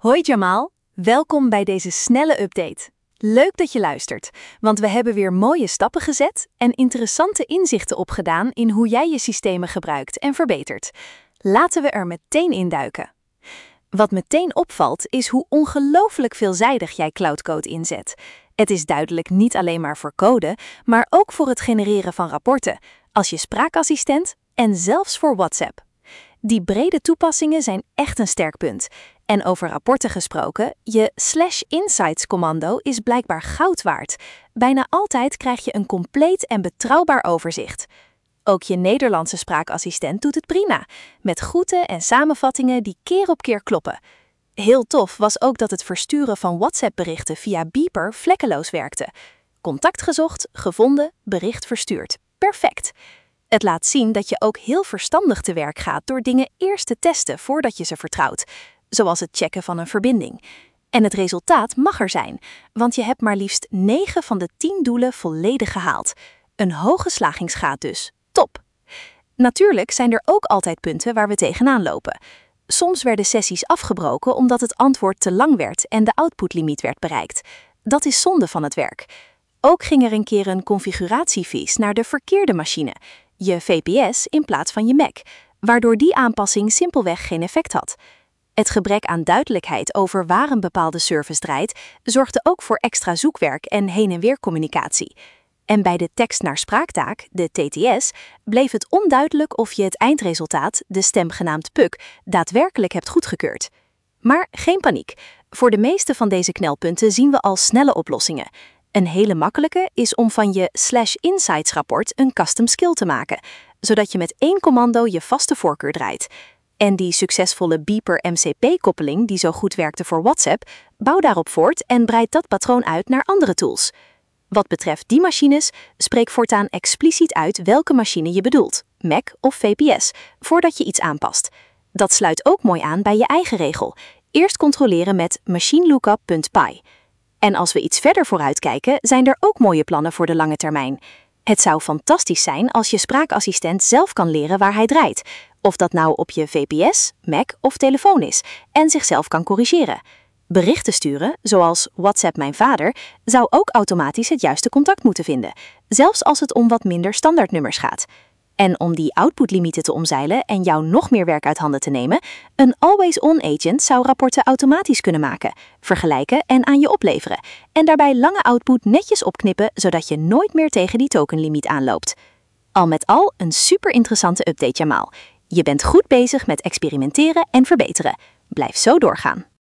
Hoi Jamal, welkom bij deze snelle update. Leuk dat je luistert, want we hebben weer mooie stappen gezet en interessante inzichten opgedaan in hoe jij je systemen gebruikt en verbetert. Laten we er meteen induiken. Wat meteen opvalt is hoe ongelooflijk veelzijdig jij Cloud Code inzet. Het is duidelijk niet alleen maar voor code, maar ook voor het genereren van rapporten, als je spraakassistent en zelfs voor WhatsApp. Die brede toepassingen zijn echt een sterk punt. En over rapporten gesproken, je /insights-commando is blijkbaar goud waard. Bijna altijd krijg je een compleet en betrouwbaar overzicht. Ook je Nederlandse spraakassistent doet het prima, met groeten en samenvattingen die keer op keer kloppen. Heel tof was ook dat het versturen van WhatsApp-berichten via Beeper vlekkeloos werkte. Contact gezocht, gevonden, bericht verstuurd. Perfect! Het laat zien dat je ook heel verstandig te werk gaat door dingen eerst te testen voordat je ze vertrouwt, zoals het checken van een verbinding. En het resultaat mag er zijn, want je hebt maar liefst 9 van de 10 doelen volledig gehaald. Een hoge slagingsgraad dus. Top! Natuurlijk zijn er ook altijd punten waar we tegenaan lopen. Soms werden sessies afgebroken omdat het antwoord te lang werd en de outputlimiet werd bereikt. Dat is zonde van het werk. Ook ging er een keer een configuratievies naar de verkeerde machine, je VPS in plaats van je Mac, waardoor die aanpassing simpelweg geen effect had. Het gebrek aan duidelijkheid over waar een bepaalde service draait, zorgde ook voor extra zoekwerk en heen- en weer communicatie. En bij de tekst naar spraaktaak, de TTS, bleef het onduidelijk of je het eindresultaat, de stem genaamd PUC, daadwerkelijk hebt goedgekeurd. Maar geen paniek. Voor de meeste van deze knelpunten zien we al snelle oplossingen. Een hele makkelijke is om van je /insights rapport een custom skill te maken, zodat je met 1 commando je vaste voorkeur draait. En die succesvolle Beeper MCP-koppeling die zo goed werkte voor WhatsApp, bouw daarop voort en breid dat patroon uit naar andere tools. Wat betreft die machines, spreek voortaan expliciet uit welke machine je bedoelt, Mac of VPS, voordat je iets aanpast. Dat sluit ook mooi aan bij je eigen regel. Eerst controleren met machinelookup.py. En als we iets verder vooruit kijken, zijn er ook mooie plannen voor de lange termijn. Het zou fantastisch zijn als je spraakassistent zelf kan leren waar hij draait, of dat nou op je VPS, Mac of telefoon is, en zichzelf kan corrigeren. Berichten sturen, zoals WhatsApp mijn vader, zou ook automatisch het juiste contact moeten vinden, zelfs als het om wat minder standaardnummers gaat. En om die outputlimieten te omzeilen en jou nog meer werk uit handen te nemen, een always-on agent zou rapporten automatisch kunnen maken, vergelijken en aan je opleveren. En daarbij lange output netjes opknippen, zodat je nooit meer tegen die tokenlimiet aanloopt. Al met al een super interessante update, Jamal. Je bent goed bezig met experimenteren en verbeteren. Blijf zo doorgaan.